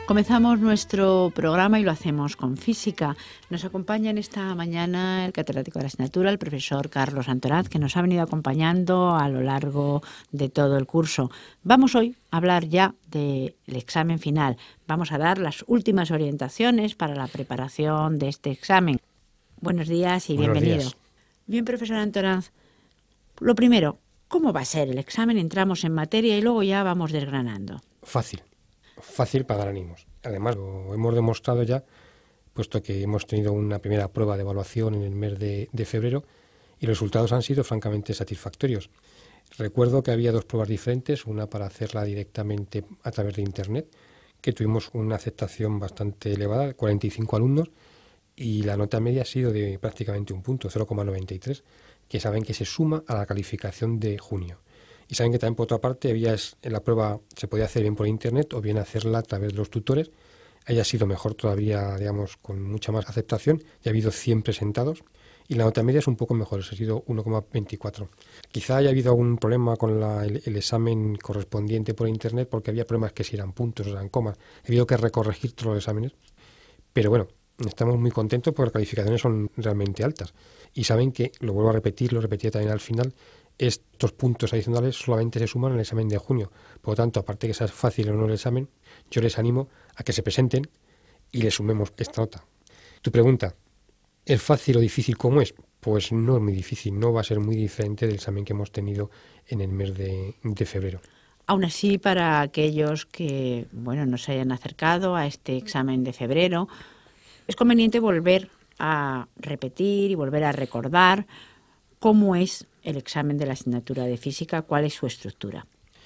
Comenzamos nuestro programa y lo hacemos con física. Nos acompaña en esta mañana el catedrático de la asignatura, el profesor Carlos Antoraz, que nos ha venido acompañando a lo largo de todo el curso. Vamos hoy a hablar ya del examen final. Vamos a dar las últimas orientaciones para la preparación de este examen. Buenos días y bienvenido. Bien, profesor Antoraz, lo primero, ¿cómo va a ser el examen? Entramos en materia y luego ya vamos desgranando. Fácil para dar ánimos. Además, lo hemos demostrado ya, puesto que hemos tenido una primera prueba de evaluación en el mes de febrero y los resultados han sido francamente satisfactorios. Recuerdo que había dos pruebas diferentes, una para hacerla directamente a través de Internet, que tuvimos una aceptación bastante elevada, 45 alumnos, y la nota media ha sido de prácticamente un punto, 0,93, que saben que se suma a la calificación de junio. Y saben que también, por otra parte, la prueba se podía hacer bien por Internet o bien hacerla a través de los tutores. Haya sido mejor todavía, digamos, con mucha más aceptación. Ya ha habido 100 presentados y la nota media es un poco mejor, ha sido 1,24. Quizá haya habido algún problema con el examen correspondiente por Internet, porque había problemas que si eran puntos o eran comas. He habido que recorregir todos los exámenes. Pero bueno, estamos muy contentos porque las calificaciones son realmente altas. Y saben que, lo vuelvo a repetir, lo repetí también al final, estos puntos adicionales solamente se suman en el examen de junio. Por lo tanto, aparte de que sea fácil o no el examen, yo les animo a que se presenten y le sumemos esta nota. Tu pregunta, ¿es fácil o difícil cómo es? Pues no es muy difícil, no va a ser muy diferente del examen que hemos tenido en el mes de febrero. Aún así, para aquellos que no se hayan acercado a este examen de febrero, es conveniente volver a repetir y volver a recordar cómo es el examen de la asignatura de física, cuál es su estructura.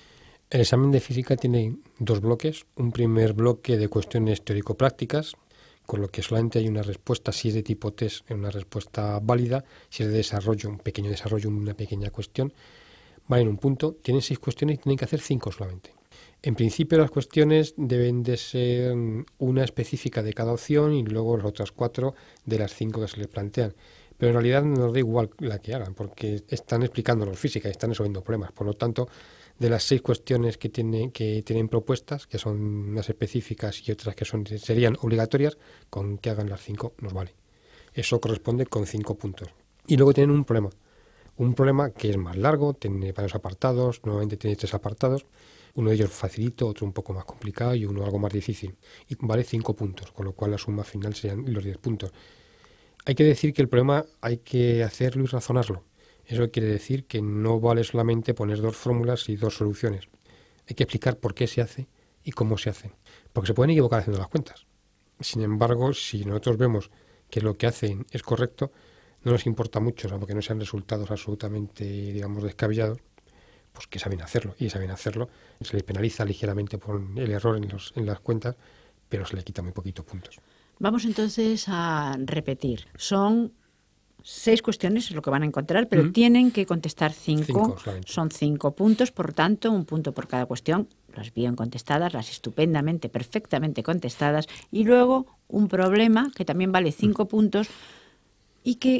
El examen de física tiene dos bloques. Un primer bloque de cuestiones teórico-prácticas, con lo que solamente hay una respuesta, si es de tipo test, una respuesta válida, si es de desarrollo, un pequeño desarrollo, una pequeña cuestión, valen un punto. Tienen 6 cuestiones y tienen que hacer 5 solamente. En principio las cuestiones deben de ser una específica de cada opción y luego las otras 4 de las 5 que se les plantean. Pero en realidad nos da igual la que hagan, porque están explicándonos física y están resolviendo problemas. Por lo tanto, de las 6 cuestiones que tienen propuestas, que son unas específicas y otras que serían obligatorias, con que hagan las 5 nos vale. Eso corresponde con 5 puntos. Y luego tienen un problema que es más largo, tiene varios apartados, normalmente tiene 3 apartados. Uno de ellos facilito, otro un poco más complicado y uno algo más difícil. Y vale 5 puntos, con lo cual la suma final serían los 10 puntos. Hay que decir que el problema hay que hacerlo y razonarlo. Eso quiere decir que no vale solamente poner 2 fórmulas y 2 soluciones. Hay que explicar por qué se hace y cómo se hace. Porque se pueden equivocar haciendo las cuentas. Sin embargo, si nosotros vemos que lo que hacen es correcto, no nos importa mucho, porque no sean resultados absolutamente, descabellados, pues que saben hacerlo. Y saben hacerlo, se les penaliza ligeramente por el error en las cuentas, pero se le quita muy poquitos puntos. Vamos entonces a repetir. Son 6 cuestiones, es lo que van a encontrar, pero tienen que contestar 5. Son 5 puntos, por tanto, un punto por cada cuestión. Las bien contestadas, las estupendamente, perfectamente contestadas. Y luego un problema que también vale 5 puntos y que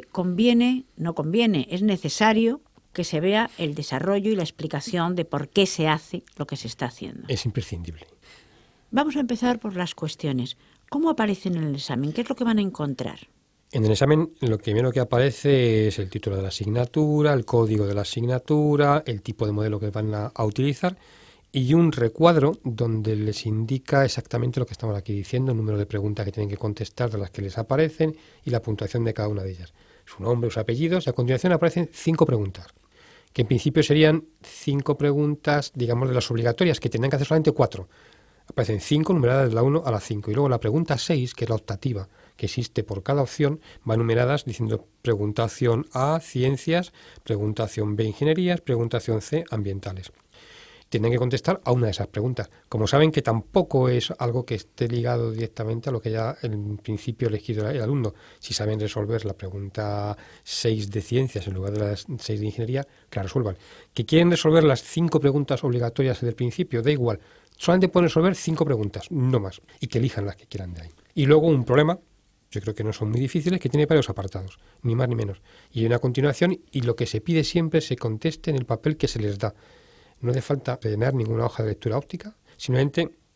es necesario que se vea el desarrollo y la explicación de por qué se hace lo que se está haciendo. Es imprescindible. Vamos a empezar por las cuestiones. ¿Cómo aparecen en el examen? ¿Qué es lo que van a encontrar? En el examen lo primero que aparece es el título de la asignatura, el código de la asignatura, el tipo de modelo que van a utilizar y un recuadro donde les indica exactamente lo que estamos aquí diciendo, el número de preguntas que tienen que contestar de las que les aparecen y la puntuación de cada una de ellas. Su nombre, sus apellidos y a continuación aparecen 5 preguntas, que en principio serían 5 preguntas, de las obligatorias, que tendrán que hacer solamente 4. Aparecen 5 numeradas de la 1 a la 5 y luego la pregunta 6, que es la optativa que existe por cada opción, va numeradas diciendo preguntación A, ciencias, preguntación B, ingenierías, preguntación C, ambientales. Tienen que contestar a una de esas preguntas. Como saben que tampoco es algo que esté ligado directamente a lo que ya en principio ha elegido el alumno. Si saben resolver la pregunta 6 de ciencias en lugar de las 6 de ingeniería, que la resuelvan. Que quieren resolver las 5 preguntas obligatorias del principio, da igual. Solamente pueden resolver 5 preguntas, no más. Y que elijan las que quieran de ahí. Y luego un problema, yo creo que no son muy difíciles, que tiene varios apartados, ni más ni menos. Y hay una continuación y lo que se pide siempre se conteste en el papel que se les da. No hace falta llenar ninguna hoja de lectura óptica, simplemente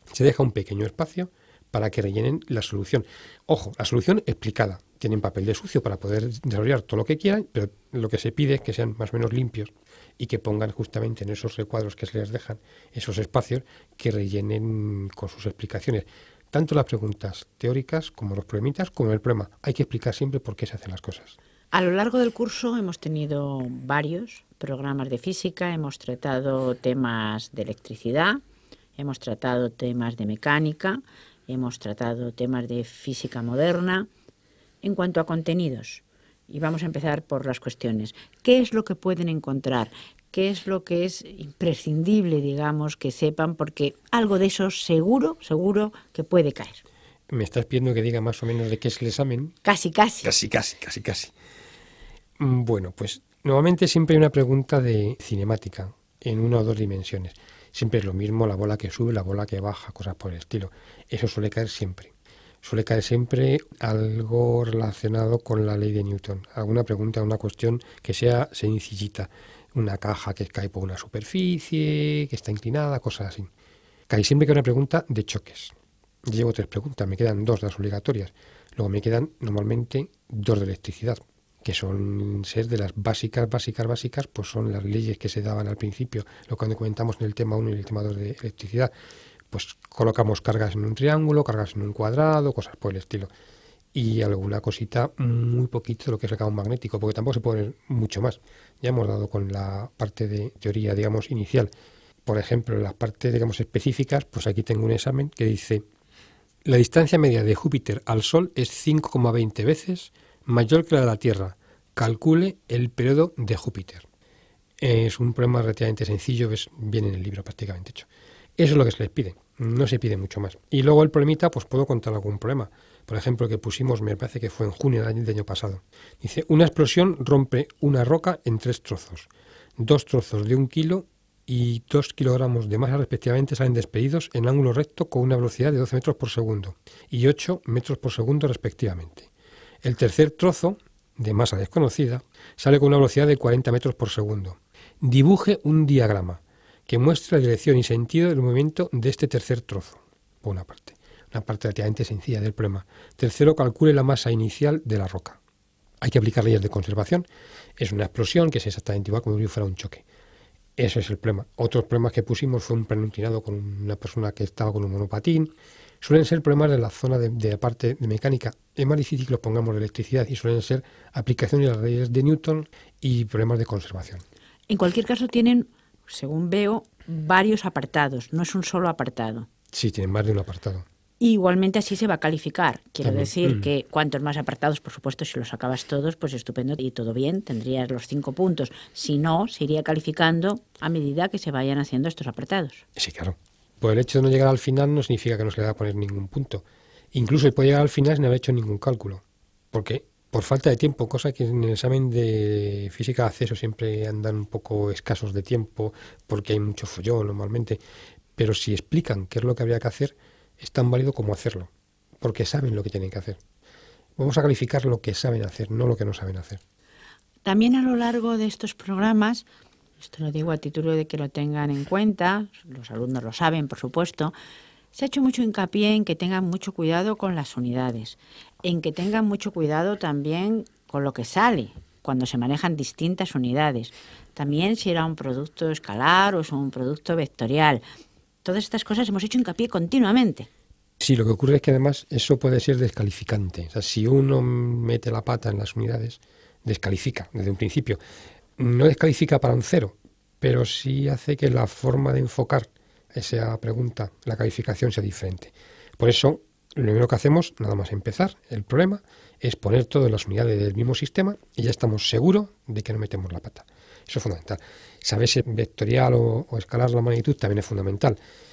Se deja un pequeño espacio para que rellenen la solución. Ojo, la solución explicada. Tienen papel de sucio para poder desarrollar todo lo que quieran, pero lo que se pide es que sean más o menos limpios y que pongan justamente en esos recuadros que se les dejan, esos espacios, que rellenen con sus explicaciones. Tanto las preguntas teóricas como los problemitas, como el problema. Hay que explicar siempre por qué se hacen las cosas. A lo largo del curso hemos tenido varios programas de física, hemos tratado temas de electricidad, hemos tratado temas de mecánica, hemos tratado temas de física moderna. En cuanto a contenidos, y vamos a empezar por las cuestiones, ¿qué es lo que pueden encontrar? ¿Qué es lo que es imprescindible, digamos, que sepan? Porque algo de eso seguro que puede caer. ¿Me estás pidiendo que diga más o menos de qué es el examen? Casi. Casi. Bueno, pues normalmente siempre hay una pregunta de cinemática en una o dos dimensiones. Siempre es lo mismo, la bola que sube, la bola que baja, cosas por el estilo. Eso suele caer siempre. Suele caer siempre algo relacionado con la ley de Newton. Alguna pregunta, una cuestión que sea sencillita. Una caja que cae por una superficie, que está inclinada, cosas así. Cae siempre que hay una pregunta de choques. Llevo 3 preguntas, me quedan 2 de las obligatorias. Luego me quedan normalmente 2 de electricidad, que son ser de las básicas, pues son las leyes que se daban al principio, lo que comentamos en el tema 1 y el tema 2 de electricidad. Pues colocamos cargas en un triángulo, cargas en un cuadrado, cosas por el estilo. Y alguna cosita, muy poquito de lo que es el campo magnético, porque tampoco se puede poner mucho más. Ya hemos dado con la parte de teoría, digamos, inicial. Por ejemplo, en las partes, digamos, específicas, pues aquí tengo un examen que dice: la distancia media de Júpiter al Sol es 5,20 veces mayor que la de la Tierra. Calcule el periodo de Júpiter. Es un problema relativamente sencillo, viene en el libro prácticamente hecho. Eso es lo que se les pide, no se pide mucho más. Y luego el problemita, pues puedo contar algún problema. Por ejemplo, el que pusimos, me parece que fue en junio del año pasado. Dice: una explosión rompe una roca en 3 trozos. 2 trozos de 1 kilo y 2 kilogramos de masa respectivamente salen despedidos en ángulo recto con una velocidad de 12 metros por segundo y 8 metros por segundo respectivamente. El tercer trozo, de masa desconocida, sale con una velocidad de 40 metros por segundo. Dibuje un diagrama que muestra la dirección y sentido del movimiento de este tercer trozo, por una parte relativamente sencilla del problema. Tercero, calcule la masa inicial de la roca. Hay que aplicar leyes de conservación. Es una explosión que es exactamente igual como si fuera un choque. Eso es el problema. Otros problemas que pusimos fue un plano inclinado con una persona que estaba con un monopatín. Suelen ser problemas de la zona de la parte de mecánica. Es más difícil que los pongamos de electricidad y suelen ser aplicaciones de las leyes de Newton y problemas de conservación. En cualquier caso tienen, según veo, varios apartados, no es un solo apartado. Sí, tienen más de un apartado. Y igualmente así se va a calificar. Quiero También. decir que cuantos más apartados, por supuesto, si los acabas todos, pues estupendo y todo bien, tendrías los 5 puntos. Si no, se iría calificando a medida que se vayan haciendo estos apartados. Sí, claro. Por el hecho de no llegar al final no significa que no se le va a poner ningún punto. Incluso se puede llegar al final sin haber hecho ningún cálculo. Porque por falta de tiempo, cosa que en el examen de física de acceso siempre andan un poco escasos de tiempo, porque hay mucho follón normalmente. Pero si explican qué es lo que habría que hacer, es tan válido como hacerlo, porque saben lo que tienen que hacer. Vamos a calificar lo que saben hacer, no lo que no saben hacer. También a lo largo de estos programas, esto lo digo a título de que lo tengan en cuenta, los alumnos lo saben, por supuesto, se ha hecho mucho hincapié en que tengan mucho cuidado con las unidades, en que tengan mucho cuidado también con lo que sale cuando se manejan distintas unidades. También si era un producto escalar o es un producto vectorial. Todas estas cosas hemos hecho hincapié continuamente. Sí, lo que ocurre es que además eso puede ser descalificante. O sea, si uno mete la pata en las unidades, descalifica desde un principio. No descalifica para un 0, pero sí hace que la forma de enfocar esa pregunta, la calificación, sea diferente. Por eso, lo primero que hacemos, nada más empezar el problema, es poner todas las unidades del mismo sistema y ya estamos seguros de que no metemos la pata. Eso es fundamental. Saber si es vectorial o escalar la magnitud también es fundamental.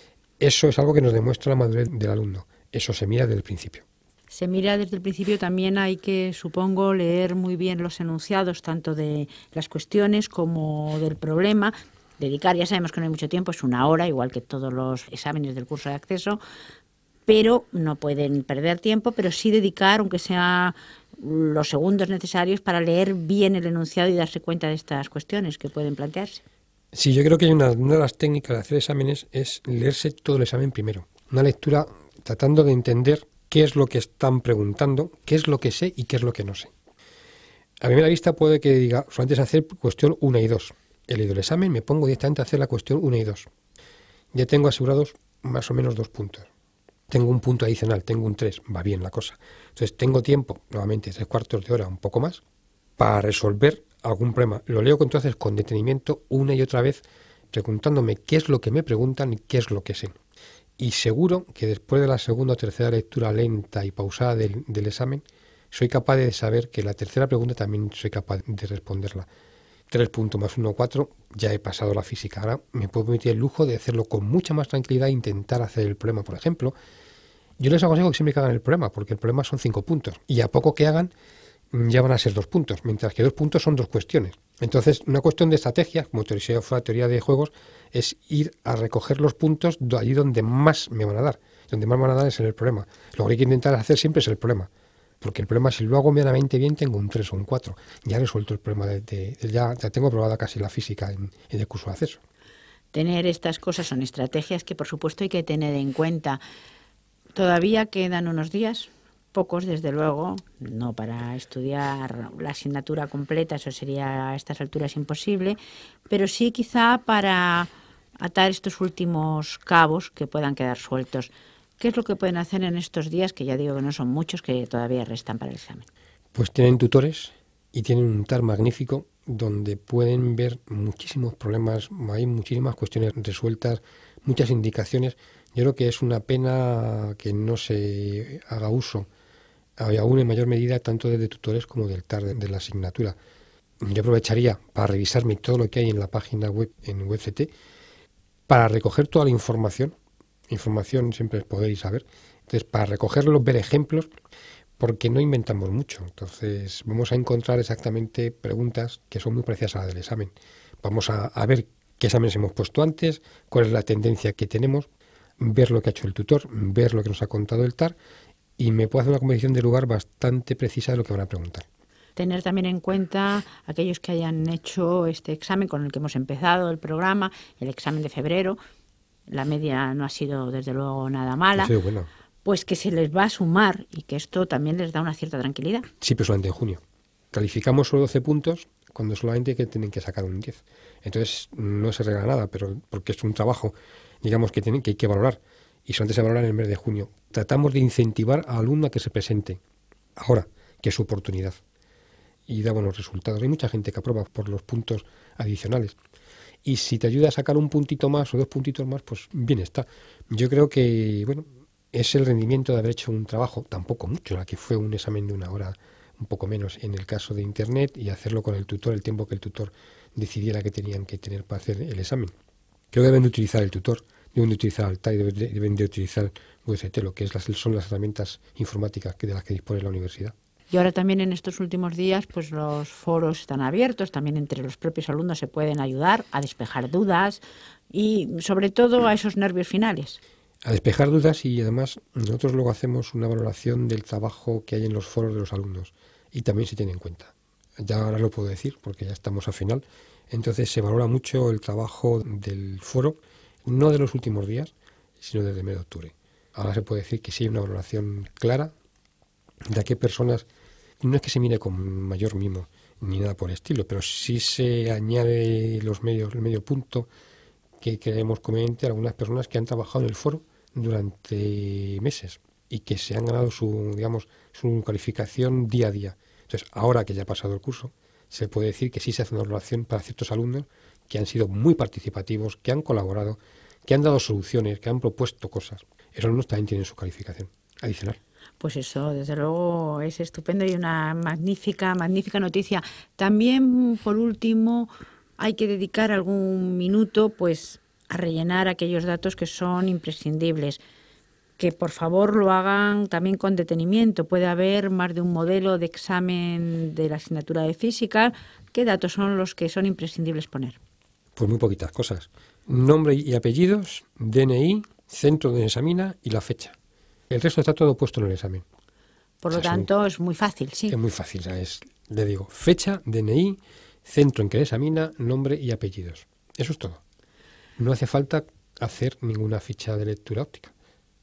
Eso es algo que nos demuestra la madurez del alumno. Eso se mira desde el principio. Se mira desde el principio. También hay que, supongo, leer muy bien los enunciados, tanto de las cuestiones como del problema. Dedicar, ya sabemos que no hay mucho tiempo, es 1 hora, igual que todos los exámenes del curso de acceso, pero no pueden perder tiempo, pero sí dedicar, aunque sea los segundos necesarios, para leer bien el enunciado y darse cuenta de estas cuestiones que pueden plantearse. Sí, yo creo que hay una de las técnicas de hacer exámenes es leerse todo el examen primero. Una lectura tratando de entender qué es lo que están preguntando, qué es lo que sé y qué es lo que no sé. A primera vista puede que diga, solamente es hacer cuestión 1 y 2. He leído el examen, me pongo directamente a hacer la cuestión 1 y 2. Ya tengo asegurados más o menos 2 puntos. Tengo un punto adicional, tengo un 3, va bien la cosa. Entonces tengo tiempo, nuevamente 3/4 de hora, un poco más, para resolver algún problema. Lo leo entonces con detenimiento una y otra vez, preguntándome qué es lo que me preguntan y qué es lo que sé. Y seguro que después de la segunda o tercera lectura lenta y pausada del examen, soy capaz de saber que la tercera pregunta también soy capaz de responderla. 3 puntos más 1, 4, ya he pasado la física. Ahora me puedo permitir el lujo de hacerlo con mucha más tranquilidad e intentar hacer el problema. Por ejemplo, yo les aconsejo que siempre que hagan el problema, porque el problema son 5 puntos. Y a poco que hagan, ya van a ser 2 puntos, mientras que 2 puntos son 2 cuestiones. Entonces, una cuestión de estrategia, como teoría de juegos, es ir a recoger los puntos de allí donde más me van a dar. Donde más me van a dar es en el problema. Lo que hay que intentar hacer siempre es el problema. Porque el problema, si lo hago medianamente bien, tengo un 3 o un 4. Ya he resuelto el problema, ya tengo probada casi la física en el curso de acceso. Tener estas cosas son estrategias que, por supuesto, hay que tener en cuenta. Todavía quedan unos días, pocos desde luego, no para estudiar la asignatura completa, eso sería a estas alturas imposible, pero sí quizá para atar estos últimos cabos que puedan quedar sueltos. ¿Qué es lo que pueden hacer en estos días, que ya digo que no son muchos, que todavía restan para el examen? Pues tienen tutores y tienen un TAR magnífico donde pueden ver muchísimos problemas, hay muchísimas cuestiones resueltas, muchas indicaciones. Yo creo que es una pena que no se haga uso, aún en mayor medida, tanto de tutores como del TAR de la asignatura. Yo aprovecharía para revisarme todo lo que hay en la página web, en WebCT, para recoger toda la información siempre podéis saber. Entonces, para recogerlo, ver ejemplos, porque no inventamos mucho. Entonces, vamos a encontrar exactamente preguntas que son muy parecidas a la del examen. Vamos a ver qué exámenes hemos puesto antes, cuál es la tendencia que tenemos, ver lo que ha hecho el tutor, ver lo que nos ha contado el TAR, y me puedo hacer una composición de lugar bastante precisa de lo que van a preguntar. Tener también en cuenta aquellos que hayan hecho este examen con el que hemos empezado el programa, el examen de febrero. La media no ha sido, desde luego, nada mala. Ha sido buena. Pues que se les va a sumar y que esto también les da una cierta tranquilidad. Sí, pero solamente en junio. Calificamos solo 12 puntos cuando solamente tienen que sacar un 10. Entonces no se regala nada, pero porque es un trabajo, digamos, que hay que valorar. Y solamente se valora en el mes de junio. Tratamos de incentivar al alumno a que se presente ahora, que es su oportunidad. Y da buenos resultados. Hay mucha gente que aprueba por los puntos adicionales. Y si te ayuda a sacar un puntito más o 2 puntitos más, pues bien está. Yo creo que, bueno, es el rendimiento de haber hecho un trabajo, tampoco mucho, la que fue un examen de 1 hora, un poco menos en el caso de Internet, y hacerlo con el tutor, el tiempo que el tutor decidiera que tenían que tener para hacer el examen. Creo que deben de utilizar el tutor, deben de utilizar el TAR y deben de utilizar WebCT, lo que son las herramientas informáticas de las que dispone la universidad. Y ahora también en estos últimos días pues los foros están abiertos, también entre los propios alumnos se pueden ayudar a despejar dudas y sobre todo a esos nervios finales. A despejar dudas, y además nosotros luego hacemos una valoración del trabajo que hay en los foros de los alumnos y también se tiene en cuenta. Ya ahora lo puedo decir porque ya estamos a final. Entonces se valora mucho el trabajo del foro, no de los últimos días, sino desde el mes de octubre. Ahora se puede decir que sí hay una valoración clara de a qué personas, no es que se mire con mayor mimo ni nada por el estilo, pero sí se añade el medio punto que queremos conveniente a algunas personas que han trabajado en el foro durante meses y que se han ganado su calificación día a día. Entonces, ahora que ya ha pasado el curso, se puede decir que sí se hace una valoración para ciertos alumnos que han sido muy participativos, que han colaborado, que han dado soluciones, que han propuesto cosas. Esos alumnos también tienen su calificación adicional. Pues eso, desde luego, es estupendo y una magnífica noticia. También, por último, hay que dedicar algún minuto pues a rellenar aquellos datos que son imprescindibles. Que por favor lo hagan también con detenimiento. Puede haber más de un modelo de examen de la asignatura de física. ¿Qué datos son los que son imprescindibles poner? Pues muy poquitas cosas. Nombre y apellidos, DNI, centro donde se examina y la fecha. El resto está todo puesto en el examen. Por lo tanto, es muy fácil, sí. Es muy fácil, le digo, fecha, DNI, centro en que examina, nombre y apellidos. Eso es todo. No hace falta hacer ninguna ficha de lectura óptica.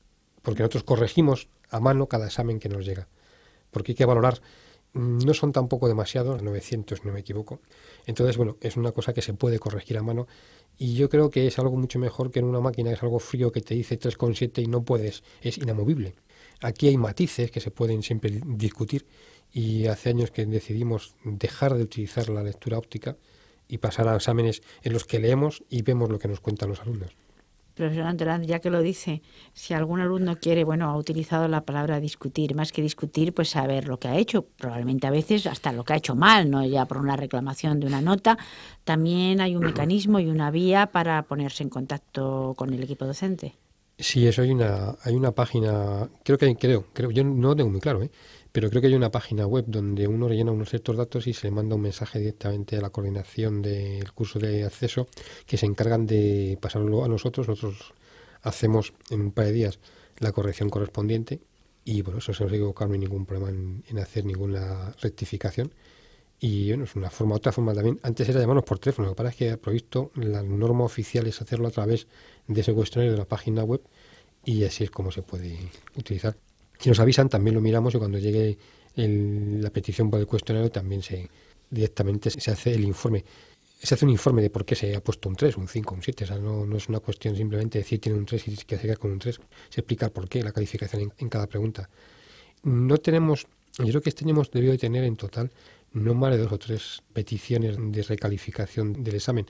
porque nosotros corregimos a mano cada examen que nos llega, porque hay que valorar, no son tampoco demasiados, 900 si no me equivoco. Entonces, bueno, es una cosa que se puede corregir a mano y yo creo que es algo mucho mejor que en una máquina, que es algo frío que te dice 3,7 y no puedes, es inamovible. Aquí hay matices que se pueden siempre discutir y hace años que decidimos dejar de utilizar la lectura óptica y pasar a exámenes en los que leemos y vemos lo que nos cuentan los alumnos. Profesor Antolat, ya que lo dice, si algún alumno quiere, bueno, ha utilizado la palabra discutir, más que discutir, pues saber lo que ha hecho, probablemente a veces hasta lo que ha hecho mal, no ya por una reclamación de una nota, también hay un mecanismo y una vía para ponerse en contacto con el equipo docente. Sí, eso hay una página, creo, yo no lo tengo muy claro, pero creo que hay una página web donde uno rellena unos ciertos datos y se le manda un mensaje directamente a la coordinación del curso de acceso, que se encargan de pasarlo a nosotros. Nosotros hacemos en un par de días la corrección correspondiente y bueno, eso se nos equivocar, no hay ningún problema en hacer ninguna rectificación. Y bueno, es una forma, otra forma también. Antes era llamarnos por teléfono, lo que pasa es que provisto la norma oficial es hacerlo a través de ese cuestionario de la página web y así es como se puede utilizar. Si nos avisan también lo miramos y cuando llegue la petición por el cuestionario también directamente se hace el informe. Se hace un informe de por qué se ha puesto un 3, un 5, un 7. O sea, no es una cuestión simplemente decir tiene un 3 y que se queda con un 3. Se explica por qué, la calificación en cada pregunta. No tenemos, yo creo que este año hemos debido de tener en total no más de 2 o 3 peticiones de recalificación del examen.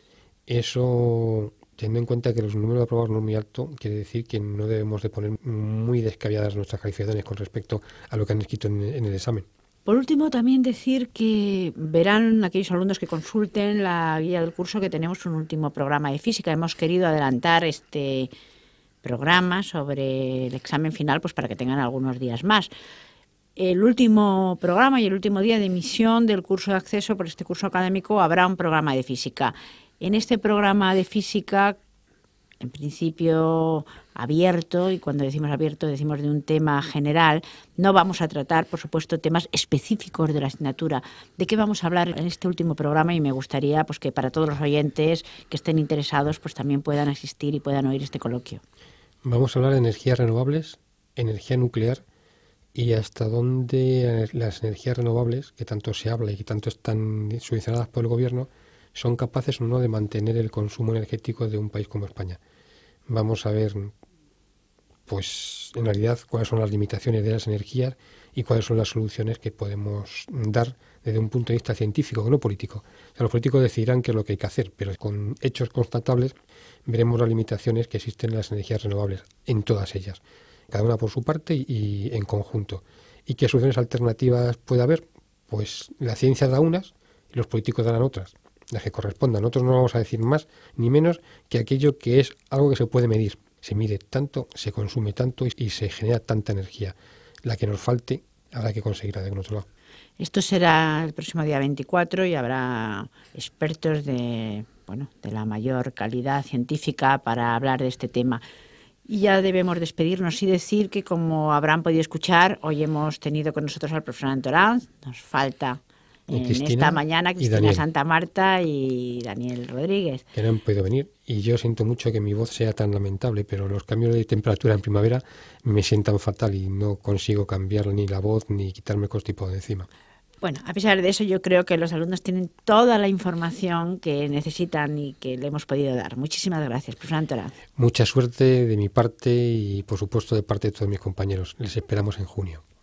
Eso, teniendo en cuenta que los números de aprobados no son muy altos, quiere decir que no debemos de poner muy descabelladas nuestras calificaciones con respecto a lo que han escrito en el examen. Por último, también decir que verán aquellos alumnos que consulten la guía del curso que tenemos un último programa de física. Hemos querido adelantar este programa sobre el examen final pues para que tengan algunos días más. El último programa y el último día de emisión del curso de acceso por este curso académico habrá un programa de física. En este programa de física, en principio abierto, y cuando decimos abierto decimos de un tema general, no vamos a tratar, por supuesto, temas específicos de la asignatura. ¿De qué vamos a hablar en este último programa? Y me gustaría pues que para todos los oyentes que estén interesados pues también puedan asistir y puedan oír este coloquio. Vamos a hablar de energías renovables, energía nuclear y hasta dónde las energías renovables, que tanto se habla y que tanto están subvencionadas por el gobierno, son capaces o no de mantener el consumo energético de un país como España. Vamos a ver, pues en realidad, cuáles son las limitaciones de las energías y cuáles son las soluciones que podemos dar desde un punto de vista científico, no político. O sea, los políticos decidirán qué es lo que hay que hacer, pero con hechos constatables veremos las limitaciones que existen en las energías renovables, en todas ellas, cada una por su parte y en conjunto. ¿Y qué soluciones alternativas puede haber? Pues la ciencia da unas y los políticos darán otras, las que correspondan. Nosotros no vamos a decir más ni menos que aquello que es algo que se puede medir. Se mide tanto, se consume tanto y se genera tanta energía. La que nos falte habrá que conseguirla de otro lado. Esto será el próximo día 24 y habrá expertos de la mayor calidad científica para hablar de este tema. Y ya debemos despedirnos y decir que, como habrán podido escuchar, hoy hemos tenido con nosotros al profesor Antolat. Nos falta esta mañana Cristina Santa Marta y Daniel Rodríguez. Que no han podido venir y yo siento mucho que mi voz sea tan lamentable, pero los cambios de temperatura en primavera me sientan fatal y no consigo cambiar ni la voz ni quitarme constipado de encima. Bueno, a pesar de eso, yo creo que los alumnos tienen toda la información que necesitan y que le hemos podido dar. Muchísimas gracias, profesor Antolat. Mucha suerte de mi parte y, por supuesto, de parte de todos mis compañeros. Les esperamos en junio.